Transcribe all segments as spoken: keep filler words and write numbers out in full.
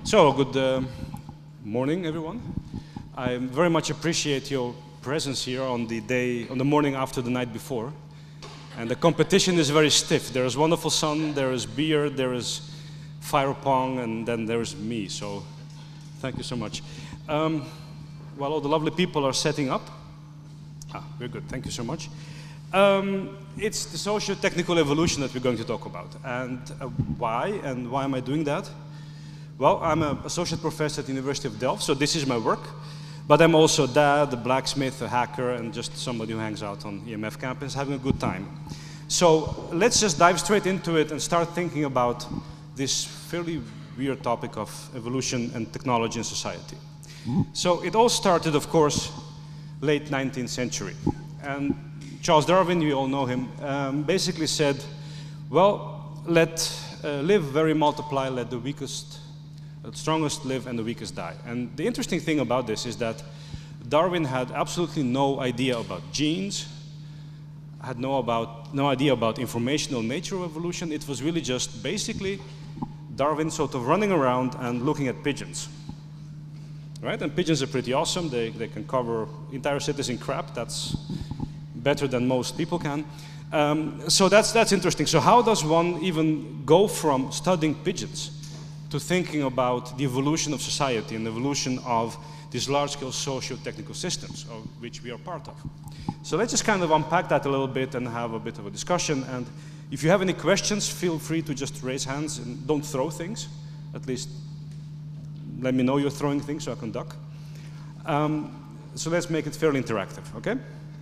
So, good uh, morning, everyone. I very much appreciate your presence here on the day, on the morning after the night before. And the competition is very stiff. There is wonderful sun, there is beer, there is fire pong, and then there is me. So, thank you so much. Um, while all the lovely people are setting up, ah, very good. Thank you so much. Um, it's the socio-technical evolution that we're going to talk about. And uh, why? And why am I doing that? Well, I'm an associate professor at the University of Delft, so this is my work. But I'm also a dad, a blacksmith, a hacker, and just somebody who hangs out on E M F campus having a good time. So let's just dive straight into it and start thinking about this fairly weird topic of evolution and technology in society. Mm-hmm. So it all started, of course, late nineteenth century. And Charles Darwin, you all know him, um, basically said, well, let uh, live, very multiply, let the weakest, the strongest live and the weakest die. And the interesting thing about this is that Darwin had absolutely no idea about genes, had no, about, no idea about informational nature of evolution. It was really just basically Darwin sort of running around and looking at pigeons. Right? And pigeons are pretty awesome. They, they can cover entire cities in crap. That's better than most people can. Um, so that's, that's interesting. So how does one even go from studying pigeons to thinking about the evolution of society and the evolution of these large-scale socio-technical systems, of which we are part of? So let's just kind of unpack that a little bit and have a bit of a discussion. And if you have any questions, feel free to just raise hands and don't throw things. At least let me know you're throwing things so I can duck. Um, so let's make it fairly interactive, okay?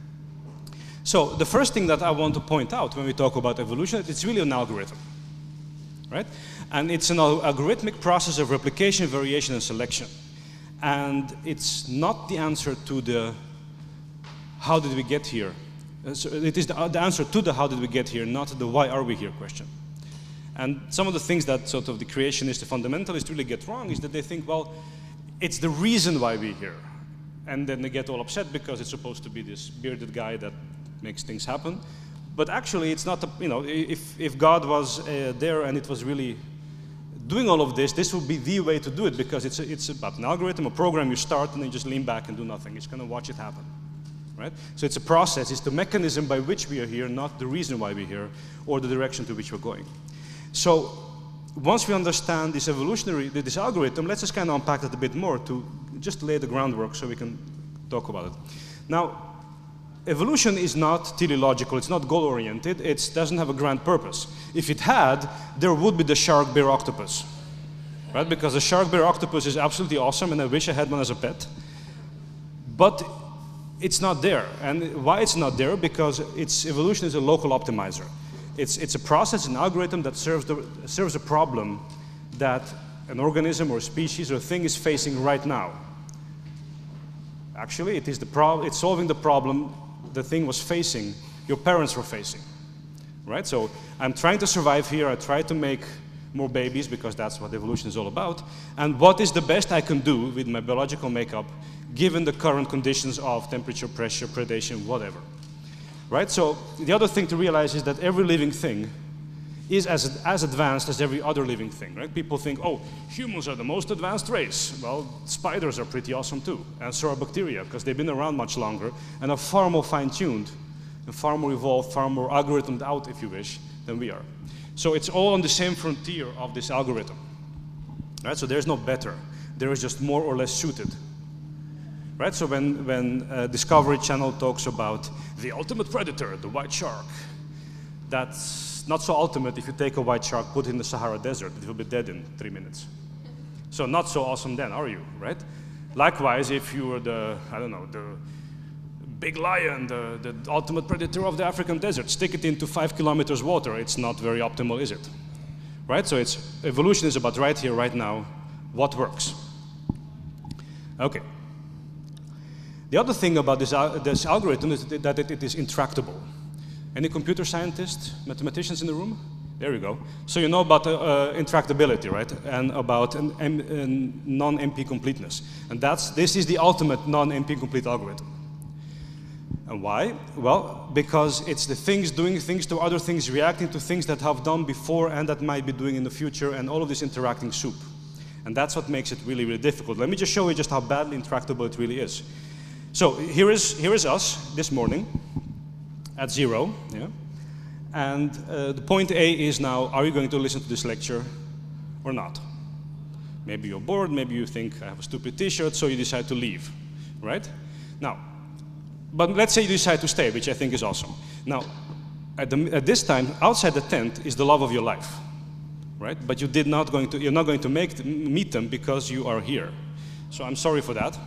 So the first thing that I want to point out when we talk about evolution, it's really an algorithm, right? And it's an al algorithmic process of replication, variation, and selection. And it's not the answer to the how did we get here. Uh, so it is the, uh, the answer to the how did we get here, not the why are we here question. And some of the things that sort of the creationist, the fundamentalist really get wrong is that they think, well, it's the reason why we're here. And then they get all upset because it's supposed to be this bearded guy that makes things happen. But actually, it's not, a, you know, if, if God was uh, there and it was really doing all of this, this would be the way to do it because it's, a, it's about an algorithm, a program you start and then you just lean back and do nothing. It's going to watch it happen, right? So it's a process. It's the mechanism by which we are here, not the reason why we're here or the direction to which we're going. So once we understand this evolutionary, this algorithm, let's just kind of unpack it a bit more to just lay the groundwork so we can talk about it. Now, evolution is not teleological, it's not goal-oriented, it doesn't have a grand purpose. If it had, there would be the shark, bear, octopus, right? Because the shark, bear, octopus is absolutely awesome and I wish I had one as a pet. But it's not there. And why it's not there? Because its evolution is a local optimizer. It's, it's a process, an algorithm that serves, the, serves a problem that an organism or a species or a thing is facing right now. Actually, it is the prob it's solving the problem the thing was facing, your parents were facing, right? So I'm trying to survive here, I try to make more babies because that's what evolution is all about, and what is the best I can do with my biological makeup given the current conditions of temperature, pressure, predation, whatever, right? So the other thing to realize is that every living thing is as, as advanced as every other living thing, right? People think, oh, humans are the most advanced race. Well, spiders are pretty awesome too, and so are bacteria, because they've been around much longer and are far more fine-tuned and far more evolved, far more algorithmed out, if you wish, than we are. So it's all on the same frontier of this algorithm, right? So there's no better. There is just more or less suited, right? So when, when uh, Discovery Channel talks about the ultimate predator, the white shark, that's not so ultimate if you take a white shark, put it in the Sahara Desert, it will be dead in three minutes. So not so awesome then, are you, right? Likewise, if you were the, I don't know, the big lion, the, the ultimate predator of the African desert, stick it into five kilometers water, it's not very optimal, is it? Right, so it's, evolution is about right here, right now, what works. Okay. The other thing about this, uh, this algorithm is that it, it is intractable. Any computer scientists, mathematicians in the room? There you go. So you know about uh, uh, intractability, right? And about an, an non-M P completeness. And that's, this is the ultimate non-M P complete algorithm. And why? Well, because it's the things doing things to other things, reacting to things that have done before and that might be doing in the future, and all of this interacting soup. And that's what makes it really, really difficult. Let me just show you just how badly intractable it really is. So here is, here is us this morning at zero. Yeah? And uh, the point A is now, are you going to listen to this lecture or not? Maybe you're bored, maybe you think I have a stupid t-shirt, so you decide to leave, right? Now, but let's say you decide to stay, which I think is awesome. Now, at, the, at this time, outside the tent is the love of your life, right? But you did not going to, you're not going to make, meet them because you are here. So I'm sorry for that.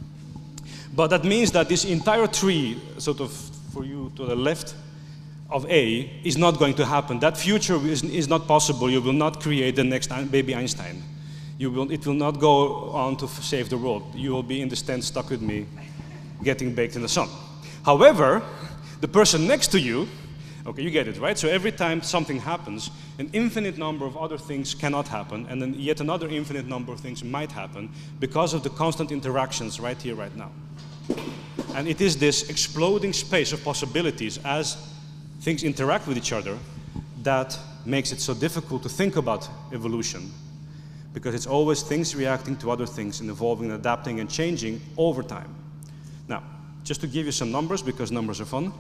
But that means that this entire tree, sort of for you to the left of A, is not going to happen. That future is, is not possible. You will not create the next baby Einstein. You will, it will not go on to save the world. You will be in this tent stuck with me, getting baked in the sun. However, the person next to you, okay, you get it, right? So every time something happens, an infinite number of other things cannot happen, and then yet another infinite number of things might happen because of the constant interactions right here, right now. And it is this exploding space of possibilities as things interact with each other that makes it so difficult to think about evolution, because it's always things reacting to other things and evolving and adapting and changing over time. Now, just to give you some numbers, because numbers are fun,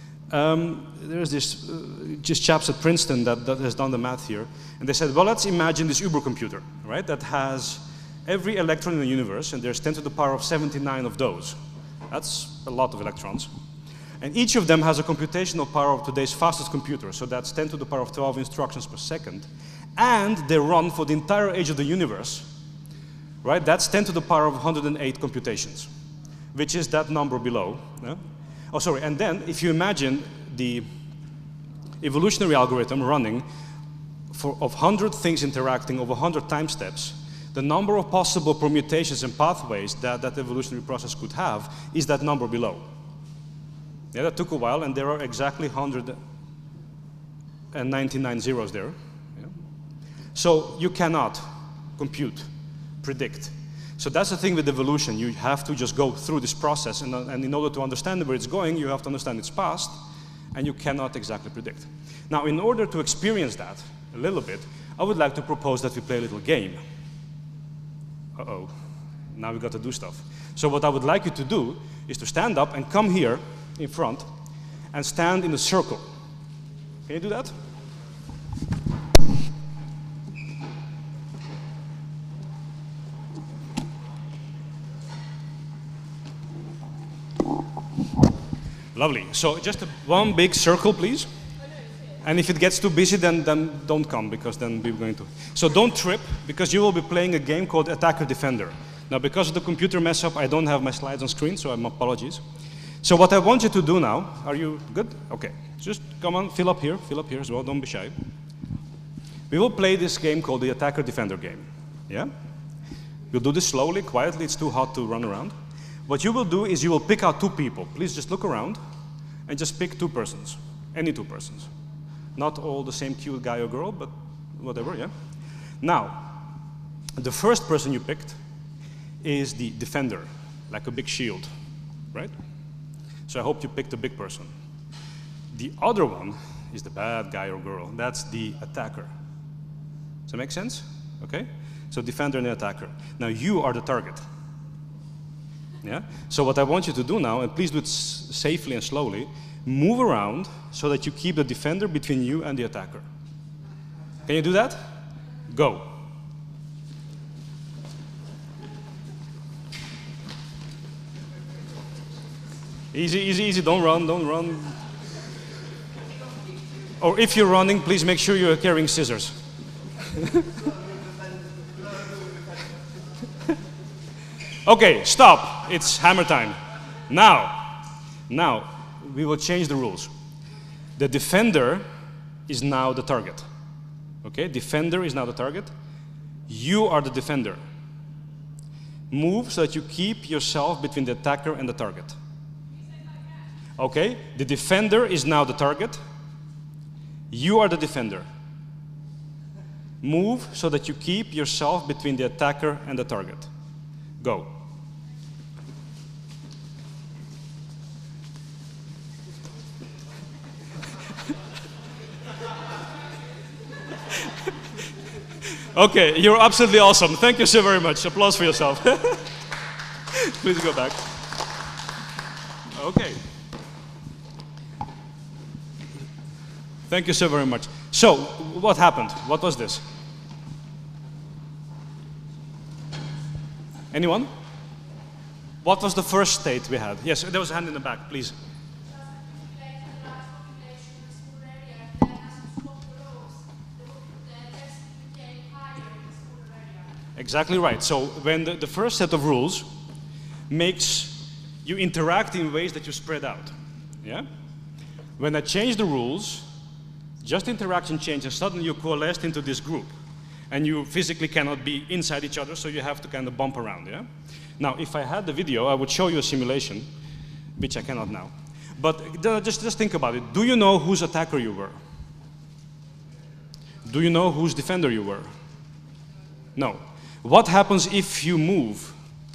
um, there's this uh, just chaps at Princeton that, that has done the math here, and they said, well, let's imagine this Uber computer, right, that has every electron in the universe, and there's ten to the power of seventy-nine of those. That's a lot of electrons. And each of them has a computational power of today's fastest computer, so that's ten to the power of twelve instructions per second. And they run for the entire age of the universe, right? That's ten to the power of one hundred eight computations, which is that number below. Yeah? Oh, sorry, and then if you imagine the evolutionary algorithm running for, of one hundred things interacting over one hundred time steps, the number of possible permutations and pathways that that evolutionary process could have is that number below. Yeah, that took a while, and there are exactly one hundred ninety-nine zeros there. Yeah. So you cannot compute, predict. So that's the thing with evolution. You have to just go through this process, and, and in order to understand where it's going, you have to understand its past, and you cannot exactly predict. Now, in order to experience that a little bit, I would like to propose that we play a little game. Uh-oh, now we got to do stuff. So what I would like you to do is to stand up and come here in front and stand in a circle. Can you do that? Lovely. So just a, one big circle, please. And if it gets too busy, then, then don't come, because then we're going to. So don't trip, because you will be playing a game called Attacker Defender. Now, because of the computer mess up, I don't have my slides on screen, so my apologies. So what I want you to do now, are you good? Okay, just come on, fill up here, fill up here as well, don't be shy. We will play this game called the Attacker Defender game, yeah? We'll do this slowly, quietly, it's too hot to run around. What you will do is you will pick out two people. Please just look around and just pick two persons, any two persons. Not all the same cute guy or girl, but whatever, yeah? Now, the first person you picked is the defender, like a big shield, right? So I hope you picked a big person. The other one is the bad guy or girl. That's the attacker. Does that make sense? Okay? So defender and attacker. Now you are the target. Yeah? So what I want you to do now, and please do it s safely and slowly, move around so that you keep the defender between you and the attacker. Can you do that? Go. Easy, easy, easy, don't run, don't run. Or if you're running, please make sure you're carrying scissors. Okay, stop, it's hammer time. Now, now, we will change the rules. The defender is now the target. Okay, defender is now the target. You are the defender. Move so that you keep yourself between the attacker and the target. Okay, the defender is now the target. You are the defender. Move so that you keep yourself between the attacker and the target. Go. Okay, you're absolutely awesome. Thank you so very much. Applause for yourself. Please go back. Okay. Thank you so very much. So, what happened? What was this? Anyone? What was the first state we had? Yes, there was a hand in the back, please. Exactly right. So when the, the first set of rules makes you interact in ways that you spread out. Yeah? When I change the rules, just interaction changes, suddenly you coalesced into this group. And you physically cannot be inside each other, so you have to kind of bump around. Yeah? Now, if I had the video, I would show you a simulation, which I cannot now. But just, just think about it. Do you know whose attacker you were? Do you know whose defender you were? No. What happens if you move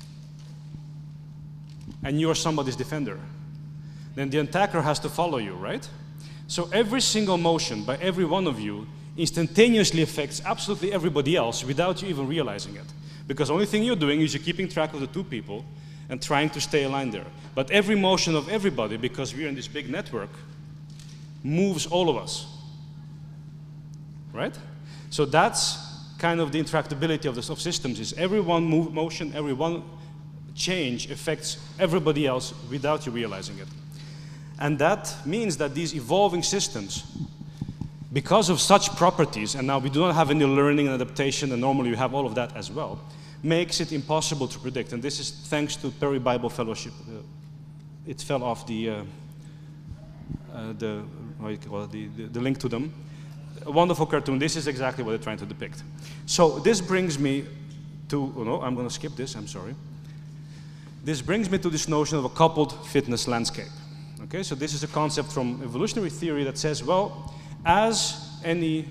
and you are somebody's defender? Then the attacker has to follow you, right? So every single motion by every one of you instantaneously affects absolutely everybody else without you even realizing it. Because the only thing you're doing is you're keeping track of the two people and trying to stay aligned there. But every motion of everybody, because we're in this big network, moves all of us, right? So that's kind of the interactability of the of systems, is every one move, motion, every one change affects everybody else without you realizing it. And that means that these evolving systems, because of such properties, and now we do not have any learning and adaptation, and normally you have all of that as well, makes it impossible to predict. And this is thanks to Perry Bible Fellowship. Uh, it fell off the, uh, uh, the, how you call it, the, the, the link to them. A wonderful cartoon. This is exactly what they're trying to depict. So this brings me to, oh no, I'm going to skip this, I'm sorry. This brings me to this notion of a coupled fitness landscape. Okay, so this is a concept from evolutionary theory that says, well, as any,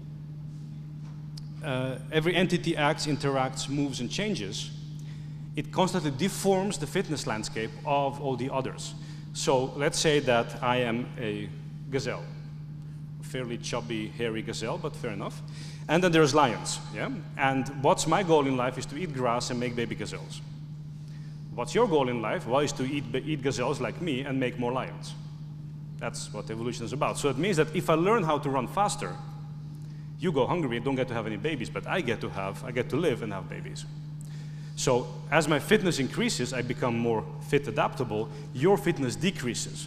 uh, every entity acts, interacts, moves, and changes, it constantly deforms the fitness landscape of all the others. So let's say that I am a gazelle. Fairly chubby, hairy gazelle, but fair enough. And then there's lions, yeah? And what's my goal in life is to eat grass and make baby gazelles. What's your goal in life? Well, is to eat, eat gazelles like me and make more lions. That's what evolution is about. So it means that if I learn how to run faster, you go hungry and don't get to have any babies, but I get to have, I get to live and have babies. So as my fitness increases, I become more fit adaptable, your fitness decreases.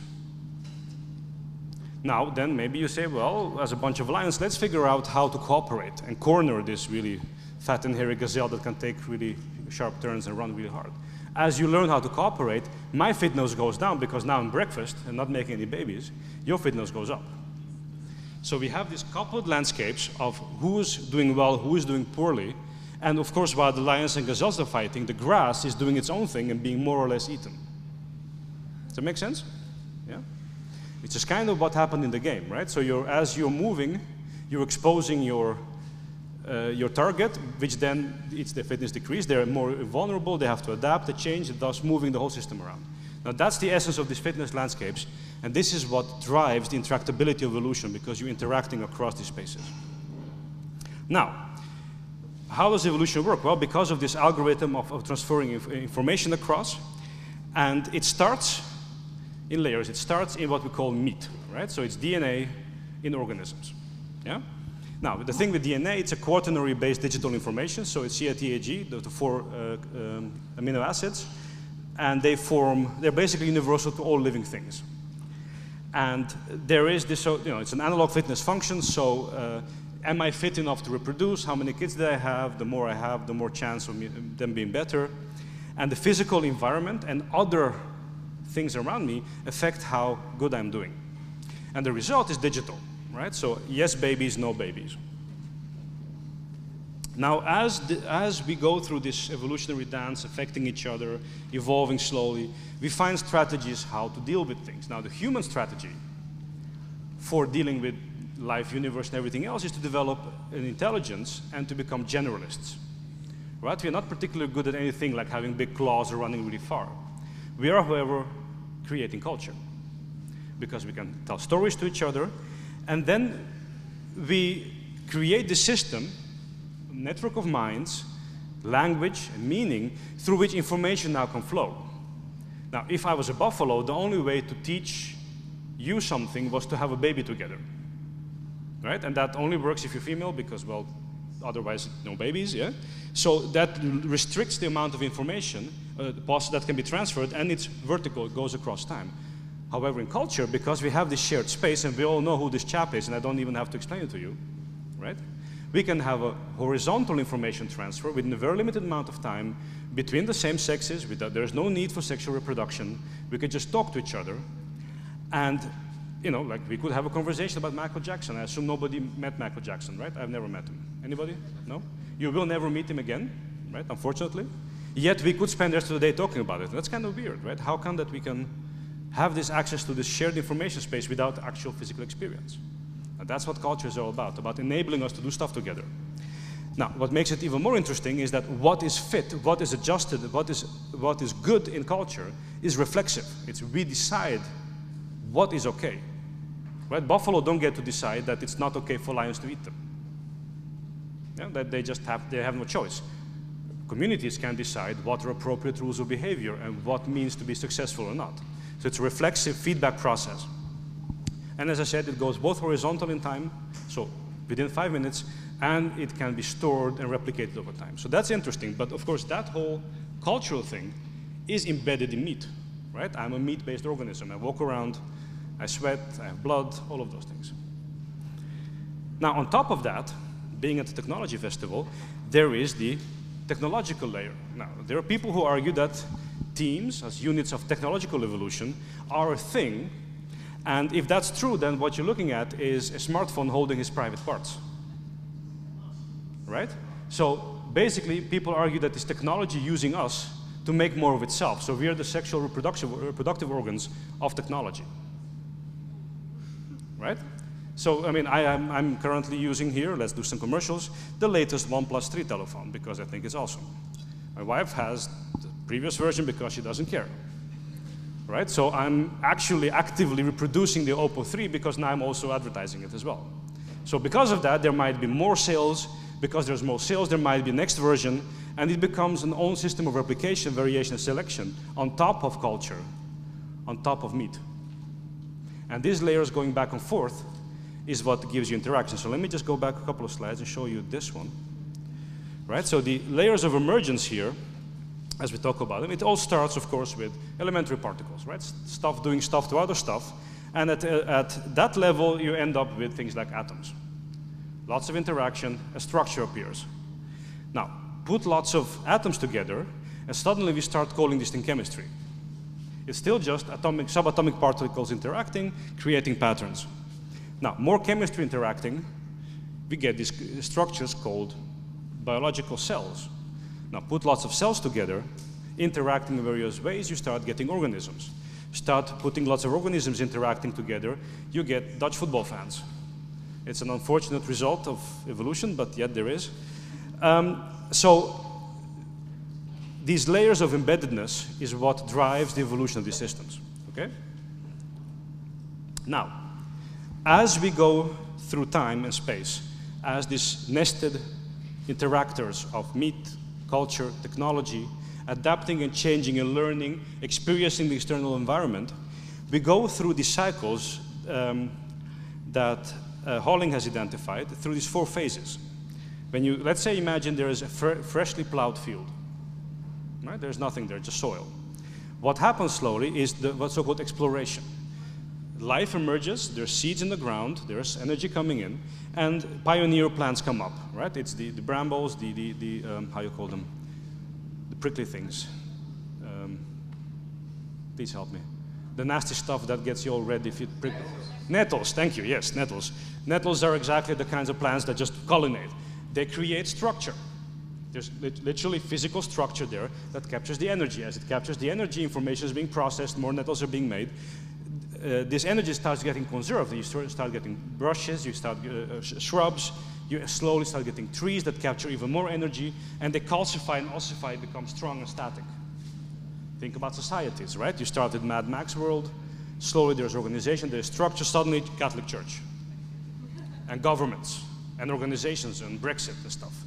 Now, then maybe you say, well, as a bunch of lions, let's figure out how to cooperate and corner this really fat and hairy gazelle that can take really sharp turns and run really hard. As you learn how to cooperate, my fitness goes down because now I'm breakfast and not making any babies. Your fitness goes up. So we have these coupled landscapes of who's doing well, who is doing poorly. And of course, while the lions and gazelles are fighting, the grass is doing its own thing and being more or less eaten. Does that make sense? Yeah? It's just kind of what happened in the game, right? So you're, as you're moving, you're exposing your, uh, your target, which then, it's the fitness decrease. They're more vulnerable, they have to adapt, they change, thus moving the whole system around. Now that's the essence of these fitness landscapes, and this is what drives the interactability of evolution, because you're interacting across these spaces. Now, how does evolution work? Well, because of this algorithm of, of transferring inf information across, and it starts in layers. It starts in what we call meat, right? So it's D N A in organisms, yeah? Now, the thing with D N A, it's a quaternary-based digital information, so it's C A T A G, the, the four uh, um, amino acids, and they form, they're basically universal to all living things. And there is this, so, you know, it's an analog fitness function, so uh, am I fit enough to reproduce? How many kids do I have? The more I have, the more chance of me, them being better. And the physical environment and other things around me affect how good I'm doing. And the result is digital, right? So yes babies, no babies. Now as, the, as we go through this evolutionary dance, affecting each other, evolving slowly, we find strategies how to deal with things. Now the human strategy for dealing with life, universe, and everything else is to develop an intelligence and to become generalists, right? We're not particularly good at anything like having big claws or running really far. We are, however, creating culture, because we can tell stories to each other, and then we create the system network of minds, language, and meaning through which information now can flow. Now, if I was a buffalo, the only way to teach you something was to have a baby together, right? And that only works if you're female because, well, otherwise no babies, yeah? So that restricts the amount of information uh, that can be transferred, and it's vertical, it goes across time. However, in culture, because we have this shared space and we all know who this chap is, and I don't even have to explain it to you, right? We can have a horizontal information transfer within a very limited amount of time between the same sexes. Without, there's no need for sexual reproduction. We could just talk to each other. And, you know, like we could have a conversation about Michael Jackson. I assume nobody met Michael Jackson, right? I've never met him. Anybody? No? You will never meet him again, right? Unfortunately. Yet we could spend the rest of the day talking about it. That's kind of weird, right? How come that we can have this access to this shared information space without actual physical experience? And that's what culture is all about, about enabling us to do stuff together. Now, what makes it even more interesting is that what is fit, what is adjusted, what is, what is good in culture is reflexive. It's we decide what is okay. Right? Buffalo don't get to decide that it's not okay for lions to eat them. Yeah, that they just have, they have no choice. Communities can decide what are appropriate rules of behavior and what means to be successful or not. So it's a reflexive feedback process. And as I said, it goes both horizontal in time, so within five minutes, and it can be stored and replicated over time. So that's interesting, but of course that whole cultural thing is embedded in meat, right? I'm a meat-based organism. I walk around, I sweat, I have blood, all of those things. Now on top of that, being at the technology festival, there is the technological layer. Now, there are people who argue that teams, as units of technological evolution, are a thing. And if that's true, then what you're looking at is a smartphone holding his private parts, right? So basically, people argue that it's technology using us to make more of itself. So we are the sexual reproductive, reproductive organs of technology, right? So, I mean, I am, I'm currently using here, let's do some commercials, the latest OnePlus three telephone because I think it's awesome. My wife has the previous version because she doesn't care. Right? So I'm actually actively reproducing the Oppo three because now I'm also advertising it as well. So because of that, there might be more sales. Because there's more sales, there might be next version, and it becomes an own system of replication, variation, and selection on top of culture, on top of meat. And these layers going back and forth is what gives you interaction. So let me just go back a couple of slides and show you this one. Right? So the layers of emergence here, as we talk about them, it all starts, of course, with elementary particles, right? Stuff doing stuff to other stuff. And at, uh, at that level, you end up with things like atoms. Lots of interaction, a structure appears. Now, put lots of atoms together, and suddenly we start calling this thing chemistry. It's still just atomic, subatomic particles interacting, creating patterns. Now, more chemistry interacting, we get these structures called biological cells. Now, put lots of cells together, interacting in various ways, you start getting organisms. Start putting lots of organisms interacting together, you get Dutch football fans. It's an unfortunate result of evolution, but yet there is. Um, so, these layers of embeddedness is what drives the evolution of these systems, okay? Now, as we go through time and space, as these nested interactors of meat, culture, technology, adapting and changing and learning, experiencing the external environment, we go through these cycles um, that uh, Holling has identified through these four phases. When you, let's say, imagine there is a fr freshly plowed field. Right? There's nothing there, just soil. What happens slowly is the, what's so-called exploration. Life emerges, there's seeds in the ground, there's energy coming in, and pioneer plants come up, right? It's the, the brambles, the, the, the um, how you call them? The prickly things. Um, please help me. The nasty stuff that gets you all red if you prick. Nettles, thank you, yes, nettles. Nettles are exactly the kinds of plants that just collinate. They create structure. There's literally physical structure there that captures the energy. As it captures the energy, information is being processed, more nettles are being made. Uh, this energy starts getting conserved. You start getting brushes, you start uh, sh shrubs, you slowly start getting trees that capture even more energy, and they calcify and ossify, become strong and static. Think about societies, right? You started Mad Max world, slowly there's organization, there's structure, suddenly Catholic Church, and governments, and organizations, and Brexit and stuff.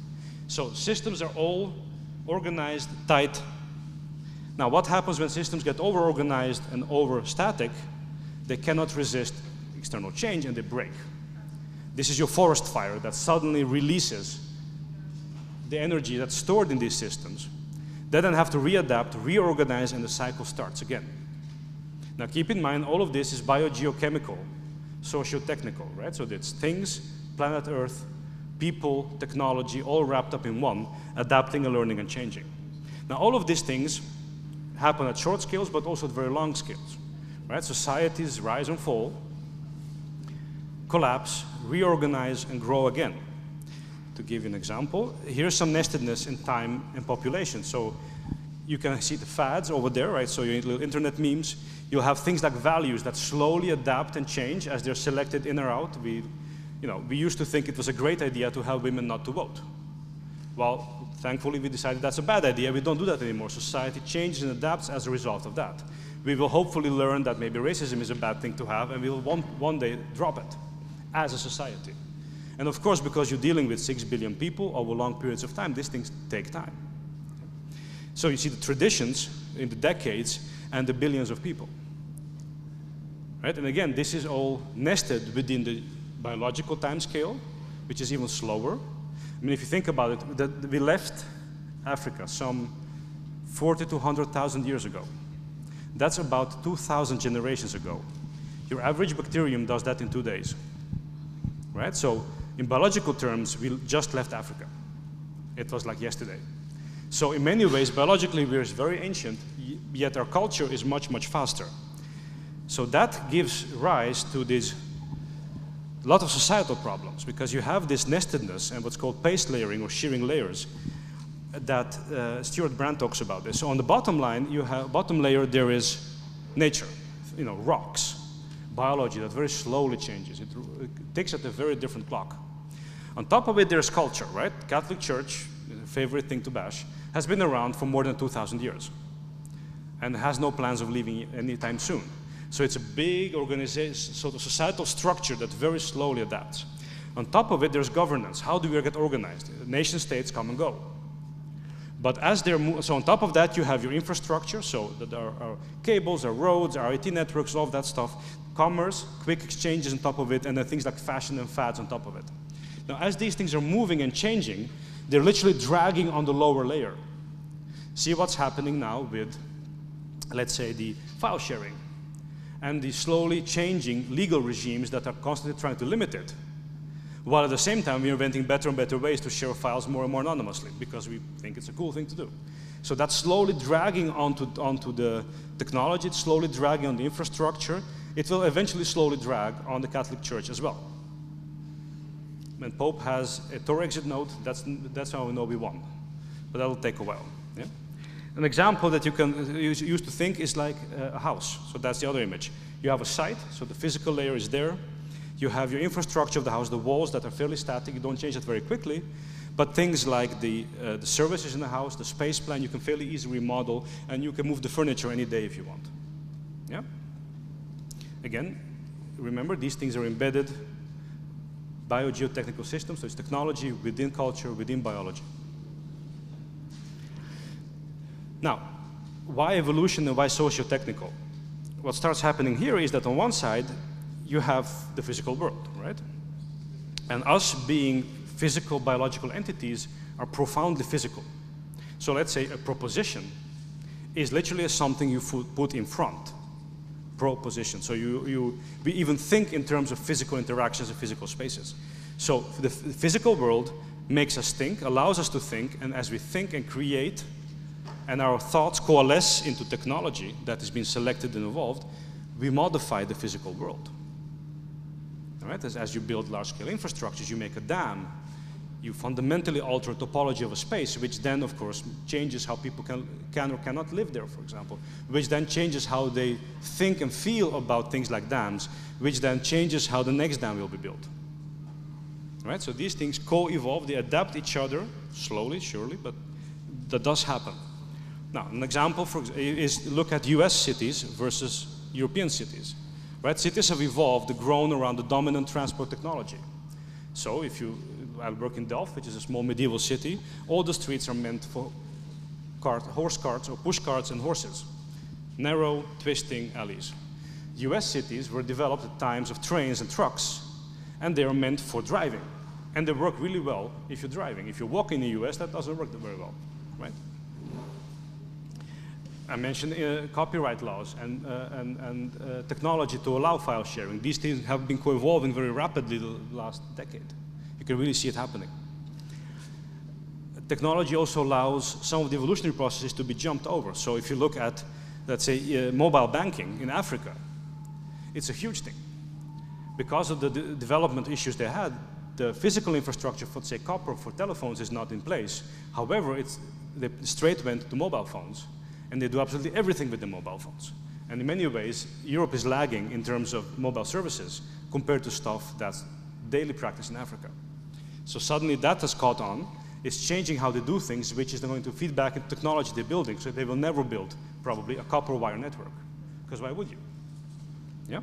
So systems are all organized, tight. Now what happens when systems get over-organized and over-static? They cannot resist external change and they break. This is your forest fire that suddenly releases the energy that's stored in these systems. They then have to readapt, reorganize, and the cycle starts again. Now keep in mind, all of this is biogeochemical, socio-technical, right? So it's things, planet Earth, people, technology, all wrapped up in one, adapting and learning and changing. Now all of these things happen at short scales, but also at very long scales, right? Societies rise and fall, collapse, reorganize, and grow again. To give you an example, here's some nestedness in time and population. So you can see the fads over there, right? So your little internet memes. You'll have things like values that slowly adapt and change as they're selected in or out. We, you know, we used to think it was a great idea to have women not to vote. Well, thankfully we decided that's a bad idea. We don't do that anymore. Society changes and adapts as a result of that. We will hopefully learn that maybe racism is a bad thing to have, and we will one, one day drop it as a society. And of course, because you're dealing with six billion people over long periods of time, these things take time. So you see the traditions in the decades and the billions of people. Right? And again, this is all nested within the biological time scale, which is even slower. I mean, if you think about it, that we left Africa some forty to one hundred thousand years ago. That's about two thousand generations ago. Your average bacterium does that in two days. Right? So in biological terms, we just left Africa. It was like yesterday. So in many ways, biologically, we're very ancient, yet our culture is much, much faster. So that gives rise to this a lot of societal problems, because you have this nestedness and what's called paste layering or shearing layers that uh, Stuart Brand talks about this. So on the bottom line, you have bottom layer, there is nature, you know, rocks, biology that very slowly changes. It, it ticks at a very different clock. On top of it, there's culture, right? Catholic Church, favorite thing to bash, has been around for more than two thousand years and has no plans of leaving anytime soon. So it's a big organization, sort of societal structure that very slowly adapts. On top of it, there's governance. How do we get organized? Nation states come and go. But as they're mo so on top of that, you have your infrastructure, so that there are cables, our roads, our I T networks, all of that stuff. Commerce, quick exchanges on top of it, and then things like fashion and fads on top of it. Now, as these things are moving and changing, they're literally dragging on the lower layer. See what's happening now with, let's say, the file sharing and the slowly changing legal regimes that are constantly trying to limit it, while at the same time we're inventing better and better ways to share files more and more anonymously because we think it's a cool thing to do. So that's slowly dragging onto, onto the technology, it's slowly dragging on the infrastructure. It will eventually slowly drag on the Catholic Church as well. When Pope has a Torah exit note, that's, that's how we know we won. But that'll take a while. Yeah? An example that you can use, use to think is like a house. So that's the other image. You have a site, so the physical layer is there. You have your infrastructure of the house, the walls that are fairly static. You don't change that very quickly. But things like the, uh, the services in the house, the space plan, you can fairly easily remodel, and you can move the furniture any day if you want. Yeah? Again, remember, these things are embedded biogeotechnical systems, so it's technology within culture, within biology. Now, why evolution and why socio-technical? What starts happening here is that on one side, you have the physical world, right? And us being physical biological entities are profoundly physical. So let's say a proposition is literally something you put in front. Proposition. So you, you, we even think in terms of physical interactions and physical spaces. So the physical world makes us think, allows us to think, and as we think and create, and our thoughts coalesce into technology that has been selected and evolved, we modify the physical world. All right? As, as you build large-scale infrastructures, you make a dam, you fundamentally alter topology of a space, which then, of course, changes how people can, can or cannot live there, for example, which then changes how they think and feel about things like dams, which then changes how the next dam will be built. Right? So these things co-evolve, they adapt each other, slowly, surely, but that does happen. Now, an example for, is look at U S cities versus European cities. Right? Cities have evolved, grown around the dominant transport technology. So if you I work in Delft, which is a small medieval city. All the streets are meant for cart, horse carts or push carts and horses. Narrow, twisting alleys. U S cities were developed at times of trains and trucks, and they are meant for driving. And they work really well if you're driving. If you walk in the U S, that doesn't work very well, right? I mentioned uh, copyright laws and, uh, and, and uh, technology to allow file sharing. These things have been co-evolving very rapidly the last decade. You can really see it happening. Technology also allows some of the evolutionary processes to be jumped over. So if you look at, let's say, uh, mobile banking in Africa, it's a huge thing. Because of the de development issues they had, the physical infrastructure for, say, copper for telephones is not in place. However, it's, they straight went to mobile phones. And they do absolutely everything with the mobile phones. And in many ways, Europe is lagging in terms of mobile services compared to stuff that's daily practice in Africa. So suddenly that has caught on. It's changing how they do things, which is going to feed back into technology they're building. So they will never build, probably, a copper wire network. Because why would you? Yeah?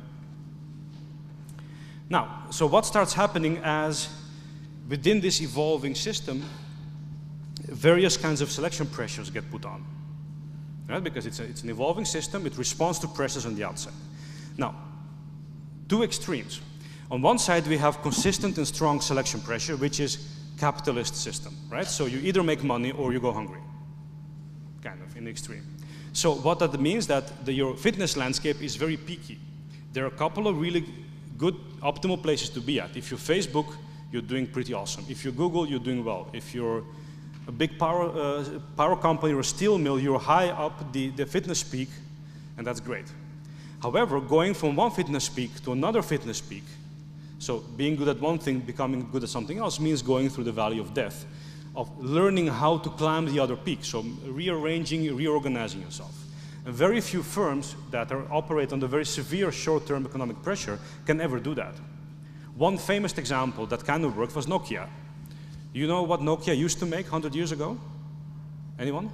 Now, so what starts happening as within this evolving system, various kinds of selection pressures get put on. Right? Because it's, a, it's an evolving system, it responds to pressures on the outside. Now, two extremes. On one side, we have consistent and strong selection pressure, which is capitalist system, right? So you either make money or you go hungry, kind of, in the extreme. So what that means that the, your fitness landscape is very peaky. There are a couple of really good, optimal places to be at. If you're Facebook, you're doing pretty awesome. If you're Google, you're doing well. If you're a big power, uh, power company or a steel mill, you're high up the, the fitness peak, and that's great. However, going from one fitness peak to another fitness peak, so being good at one thing, becoming good at something else, means going through the valley of death, of learning how to climb the other peak, so rearranging, reorganizing yourself. And very few firms that are, operate under very severe short-term economic pressure can ever do that. One famous example that kind of worked was Nokia. You know what Nokia used to make one hundred years ago? Anyone?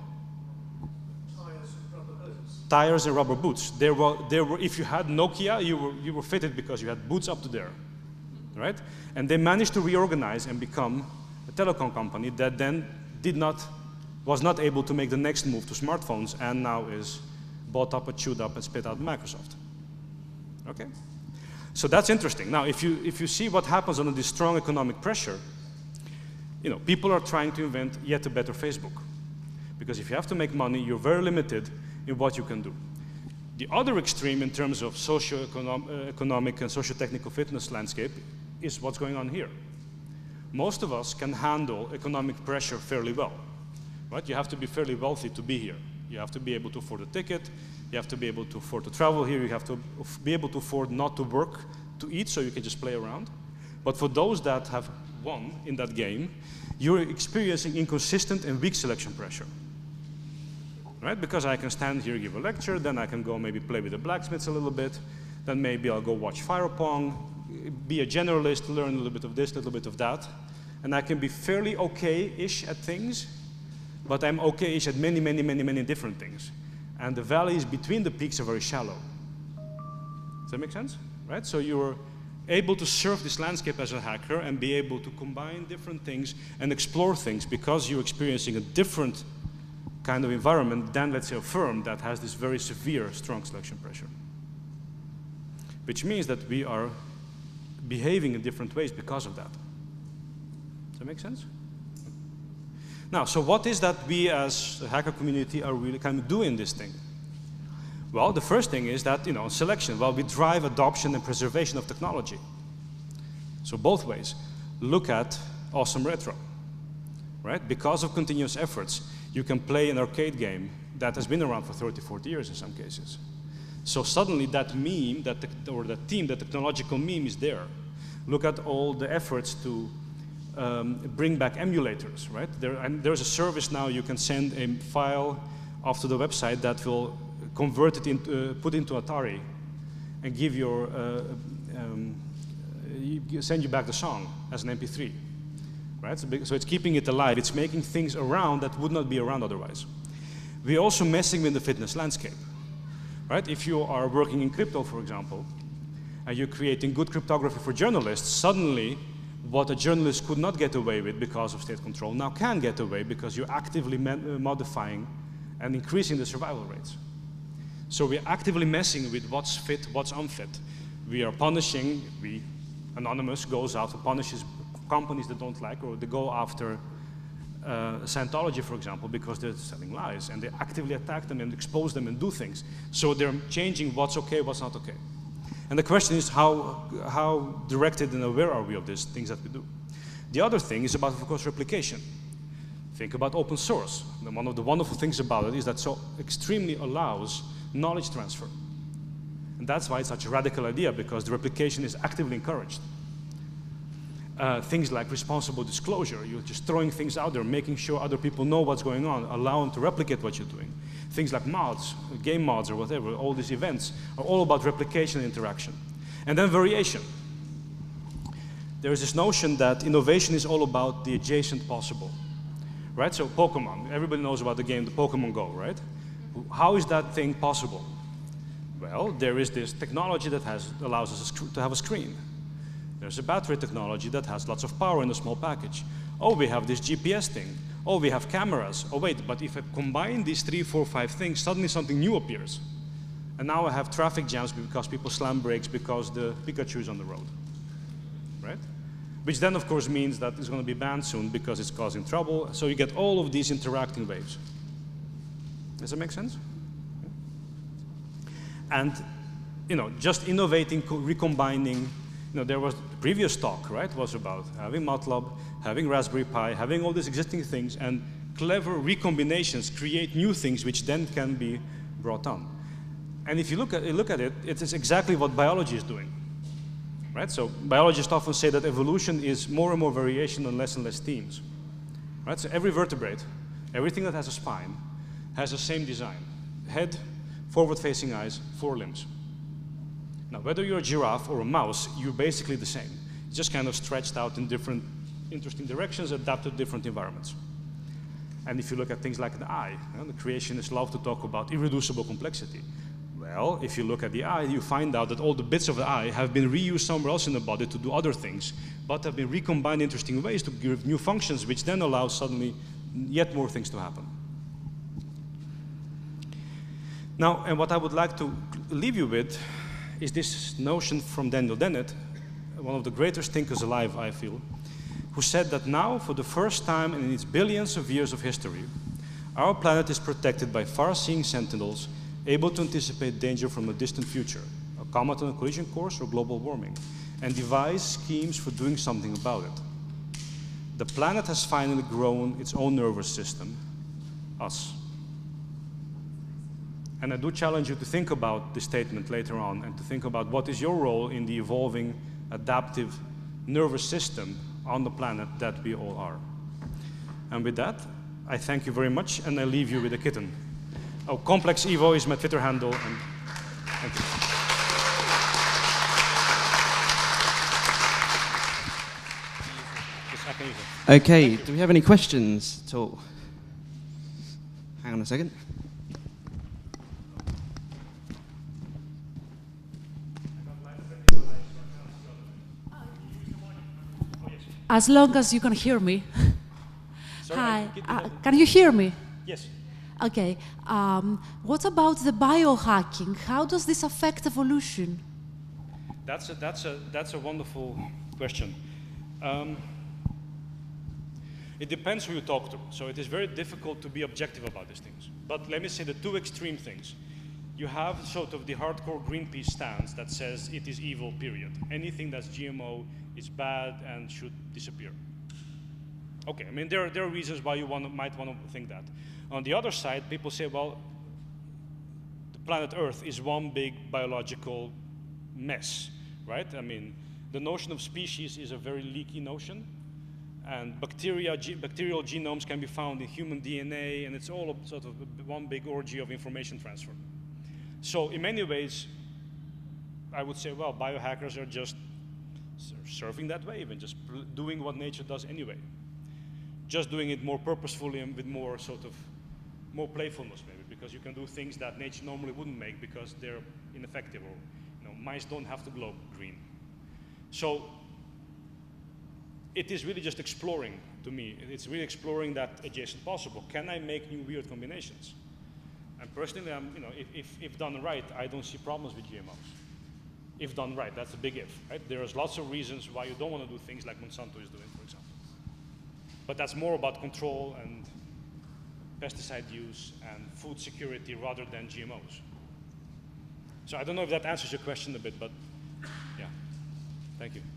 Tires and rubber boots. Tires and rubber boots. There were, there were, if you had Nokia, you were, you were fitted because you had boots up to there, right? And they managed to reorganize and become a telecom company that then did not, was not able to make the next move to smartphones and now is bought up and chewed up and spit out Microsoft. Okay? So that's interesting. Now, if you, if you see what happens under this strong economic pressure, you know, people are trying to invent yet a better Facebook. Because if you have to make money, you're very limited in what you can do. The other extreme in terms of socio-economic and socio-technical fitness landscape is what's going on here. Most of us can handle economic pressure fairly well. Right? You have to be fairly wealthy to be here. You have to be able to afford a ticket. You have to be able to afford to travel here. You have to be able to afford not to work, to eat, so you can just play around. But for those that have won in that game, you're experiencing inconsistent and weak selection pressure. Right? Because I can stand here, give a lecture, then I can go maybe play with the blacksmiths a little bit, then maybe I'll go watch Fire Pong, be a generalist, learn a little bit of this, a little bit of that, and I can be fairly okay-ish at things, but I'm okay-ish at many, many, many, many different things. And the valleys between the peaks are very shallow. Does that make sense? Right? So you're able to surf this landscape as a hacker and be able to combine different things and explore things because you're experiencing a different kind of environment than, let's say, a firm that has this very severe, strong selection pressure. Which means that we are behaving in different ways because of that. Does that make sense? Now, so what is that we as a hacker community are really kind of doing this thing? Well, the first thing is that, you know, selection. Well, we drive adoption and preservation of technology. So both ways. Look at Awesome Retro, right? Because of continuous efforts, you can play an arcade game that has been around for thirty, forty years in some cases. So suddenly that meme, that or that team, that technological meme is there. Look at all the efforts to um, bring back emulators, right? There, and there's a service now you can send a file off to the website that will convert it into, uh, put into Atari and give your, uh, um, you send you back the song as an M P three, right? So, big, so it's keeping it alive. It's making things around that would not be around otherwise. We're also messing with the fitness landscape, right? If you are working in crypto, for example, and you're creating good cryptography for journalists, suddenly what a journalist could not get away with because of state control now can get away because you're actively modifying and increasing the survival rates. So we're actively messing with what's fit, what's unfit. We are punishing, we, Anonymous goes out and punishes companies that don't like, or they go after uh, Scientology, for example, because they're selling lies, and they actively attack them and expose them and do things. So they're changing what's okay, what's not okay. And the question is how, how directed and aware are we of these things that we do? The other thing is about, of course, replication. Think about open source. And one of the wonderful things about it is that so extremely allows knowledge transfer. And that's why it's such a radical idea, because the replication is actively encouraged. Uh, things like responsible disclosure, you're just throwing things out there, making sure other people know what's going on, allow them to replicate what you're doing. Things like mods, game mods or whatever, all these events are all about replication and interaction. And then variation. There is this notion that innovation is all about the adjacent possible. Right, so Pokemon, everybody knows about the game, the Pokemon Go, right? How is that thing possible? Well, there is this technology that has, allows us to have a screen. There's a battery technology that has lots of power in a small package. Oh, we have this G P S thing. Oh, we have cameras. Oh, wait, but if I combine these three, four, five things, suddenly something new appears. And now I have traffic jams because people slam brakes because the Pikachu is on the road, right? Which then, of course, means that it's going to be banned soon because it's causing trouble. So you get all of these interacting waves. Does that make sense? And, you know, just innovating, recombining. You know, there was the previous talk, right, was about having MATLAB, having Raspberry Pi, having all these existing things, and clever recombinations create new things which then can be brought on. And if you look at, look at it, it is exactly what biology is doing. Right? So biologists often say that evolution is more and more variation and less and less themes. Right? So every vertebrate, everything that has a spine, has the same design. Head, forward-facing eyes, four limbs. Now, whether you're a giraffe or a mouse, you're basically the same. It's just kind of stretched out in different interesting directions, adapted to different environments. And if you look at things like the eye, you know, the creationists love to talk about irreducible complexity. Well, if you look at the eye, you find out that all the bits of the eye have been reused somewhere else in the body to do other things, but have been recombined in interesting ways to give new functions, which then allow suddenly yet more things to happen. Now, and what I would like to leave you with is this notion from Daniel Dennett, one of the greatest thinkers alive, I feel, who said that now, for the first time in its billions of years of history, our planet is protected by far-seeing sentinels able to anticipate danger from a distant future, a comet on a collision course or global warming, and devise schemes for doing something about it. The planet has finally grown its own nervous system, us. And I do challenge you to think about this statement later on and to think about what is your role in the evolving, adaptive nervous system on the planet that we all are. And with that, I thank you very much, and I leave you with a kitten. Oh, Complex Evo is my Twitter handle. And thank you. Okay, do we have any questions at all? Hang on a second. As long as you can hear me. Sorry, Hi, uh, can you hear me? Yes. Okay. Um, what about the biohacking? How does this affect evolution? That's a, that's a, that's a wonderful question. Um, it depends who you talk to. So it is very difficult to be objective about these things. But let me say the two extreme things. You have sort of the hardcore Greenpeace stance that says it is evil, period. Anything that's G M O is bad and should disappear. Okay, I mean, there are, there are reasons why you want to, might want to think that. On the other side, people say, well, the planet Earth is one big biological mess, right? I mean, the notion of species is a very leaky notion, and bacteria, ge bacterial genomes can be found in human D N A, and it's all a, sort of one big orgy of information transfer. So in many ways, I would say, well, biohackers are just surfing that wave and just doing what nature does anyway. Just doing it more purposefully and with more sort of, more playfulness maybe, because you can do things that nature normally wouldn't make because they're ineffective, or you know, mice don't have to glow green. So it is really just exploring to me. It's really exploring that adjacent possible. Can I make new weird combinations? And personally, I'm, you know, if, if, if done right, I don't see problems with G M Os. If done right, that's a big if, right? There's lots of reasons why you don't want to do things like Monsanto is doing, for example. But that's more about control and pesticide use and food security rather than G M Os. So I don't know if that answers your question a bit, but yeah, thank you.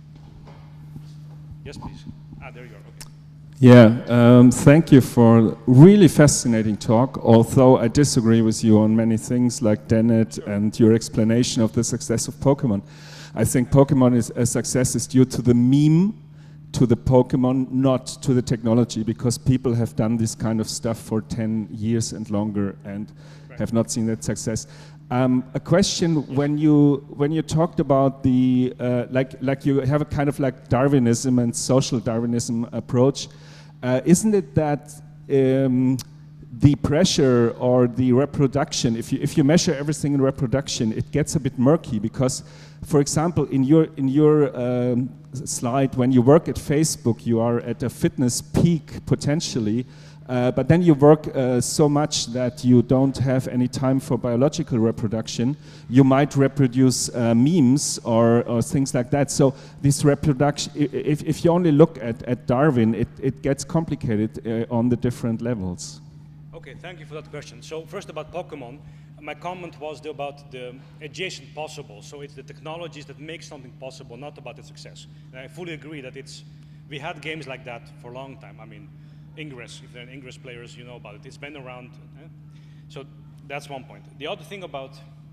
Yes, please. Ah, there you are, okay. Yeah, um, thank you for a really fascinating talk, although I disagree with you on many things like Dennett sure. and your explanation of the success of Pokemon. I think Pokemon is a success is due to the meme, to the Pokemon, not to the technology, because people have done this kind of stuff for ten years and longer and right. have not seen that success. Um, a question: when you when you talked about the uh, like like you have a kind of like Darwinism and social Darwinism approach, uh, isn't it that um, the pressure or the reproduction, if you if you measure everything in reproduction, it gets a bit murky because, for example, in your in your um, slide, when you work at Facebook, you are at a fitness peak potentially. Uh, but then you work uh, so much that you don't have any time for biological reproduction. You might reproduce uh, memes or, or things like that. So this reproduction, if, if you only look at, at Darwin, it, it gets complicated uh, on the different levels. Okay, thank you for that question. So first about Pokemon, my comment was the, about the adjacent possible. So it's the technologies that make something possible, not about its success. And I fully agree that it's, we had games like that for a long time. I mean, Ingress, if they're Ingress players, you know about it. It's been around. Eh? So that's one point. The other thing about,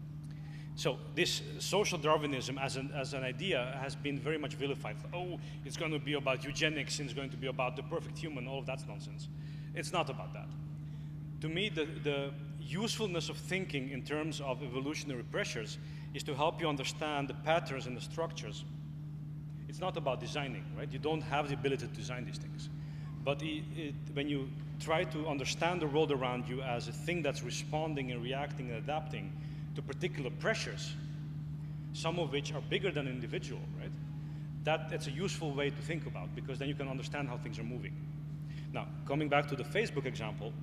so this social Darwinism as an, as an idea has been very much vilified. Oh, it's going to be about eugenics, and it's going to be about the perfect human, all of that's nonsense. It's not about that. To me, the, the usefulness of thinking in terms of evolutionary pressures is to help you understand the patterns and the structures. It's not about designing, right? You don't have the ability to design these things. But it, it, when you try to understand the world around you as a thing that's responding and reacting and adapting to particular pressures, some of which are bigger than an individual, right? That, that's a useful way to think about, because then you can understand how things are moving. Now, coming back to the Facebook example,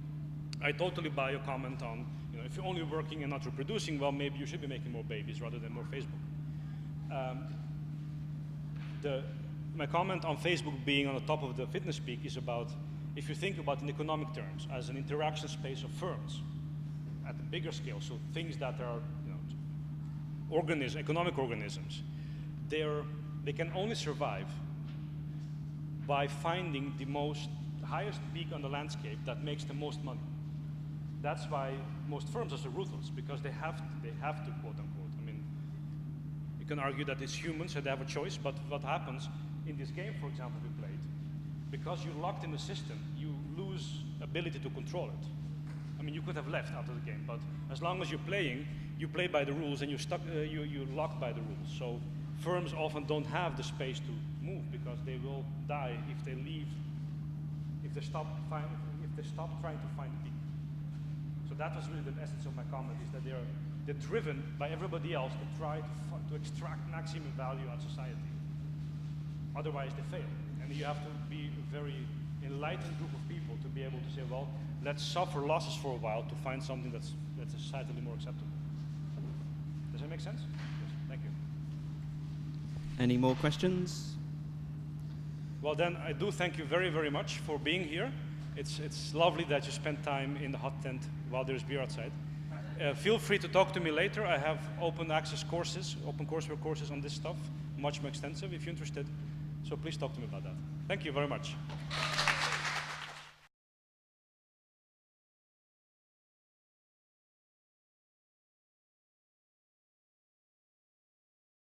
I totally buy your comment on, you know, if you're only working and not reproducing, well, maybe you should be making more babies rather than more Facebook. Um, the, My comment on Facebook being on the top of the fitness peak is about, if you think about in economic terms, as an interaction space of firms at a bigger scale, so things that are, you know, organism, economic organisms, they're, they can only survive by finding the most highest peak on the landscape that makes the most money. That's why most firms are so ruthless, because they have to, they have to, quote unquote. I mean, you can argue that it's humans, so they have a choice, but what happens in this game, for example, we played, because you're locked in the system, you lose ability to control it. I mean, you could have left after the game, but as long as you're playing, you play by the rules and you're, stuck, uh, you, you're locked by the rules. So firms often don't have the space to move because they will die if they leave, if they stop, find, if they stop trying to find the peak. So that was really the essence of my comment, is that they're, they're driven by everybody else to try to, to extract maximum value out of society. Otherwise, they fail. And you have to be a very enlightened group of people to be able to say, well, let's suffer losses for a while to find something that's, that's societally more acceptable. Does that make sense? Yes. Thank you. Any more questions? Well, then, I do thank you very, very much for being here. It's, it's lovely that you spent time in the hot tent while there's beer outside. Uh, feel free to talk to me later. I have open access courses, open courseware courses on this stuff, much more extensive if you're interested. So please talk to me about that. Thank you very much.